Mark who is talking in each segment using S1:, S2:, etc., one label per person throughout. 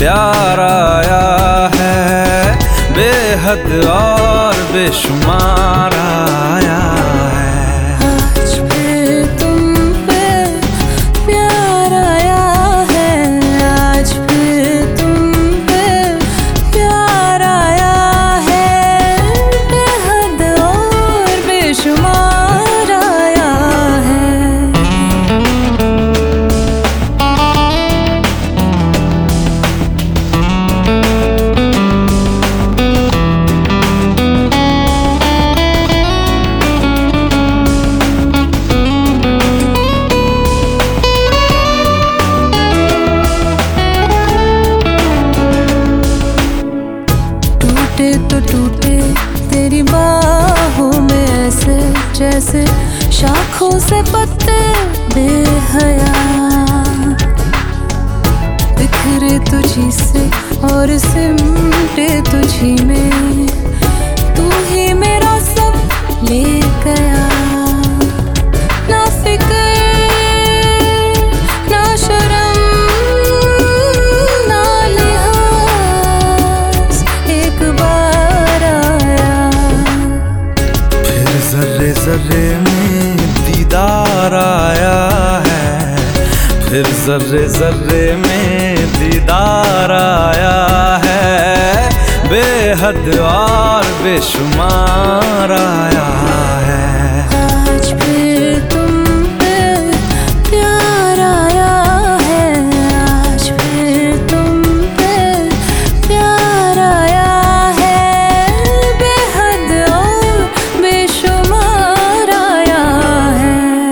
S1: प्यार आया है, बेहद और बेशुमार आया है।
S2: आज फिर तुम पे प्यार आया है, आज फिर तुम पे प्यार आया है, बेहद और बेशुमार आया है। टूटे तो टूटे तेरी बाहों में ऐसे जैसे शाखों से पत्ते बेहया, बिखरे तुझी से और सिमटे तुझी में, तू ही मेरा सब ले गया। ना फिक्र ना शर्म ना लिहाज, एक बार आया।
S1: फिर जर्रे जर्रे में दीदार आया है, फिर जर्रे जर्रे में दीदार आया है, बेहद और बेशुमार आया है।
S2: आज फिर तुम पे प्यार आया है, आज फिर तुम पे प्यार आया है, बेहद और बेशुमार आया है।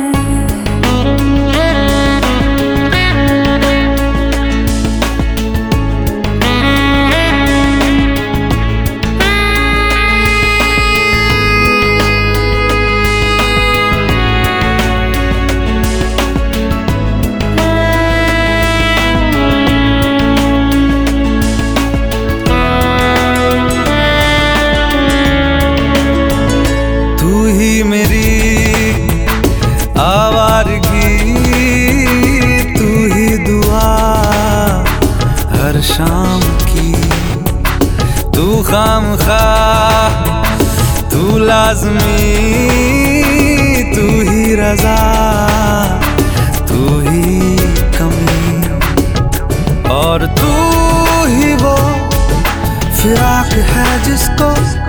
S1: तू ही मेरी आवारगी, तू ही दुआ हर शाम की, तू खामखा तू लाज़मी, तू ही रज़ा तू ही कमी, और तू ही वो फिराक है जिसको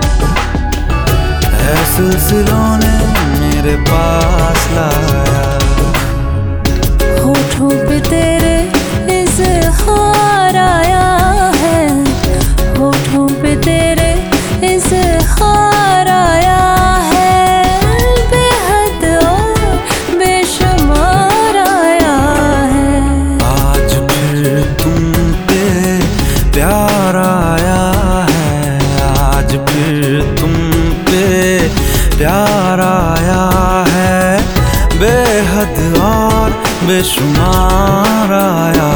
S1: है सिलसिलों ने मेरे पास लाया।
S2: होठों पे तेरे इज़हार आया है, होठों पे तेरे इज़हार आया है, बेहद और बेशुमार आया है।
S1: आज फिर तुम पे प्यार आया है, आज फिर तुम पे प्यार आया है, बेहद और बेशुमार आया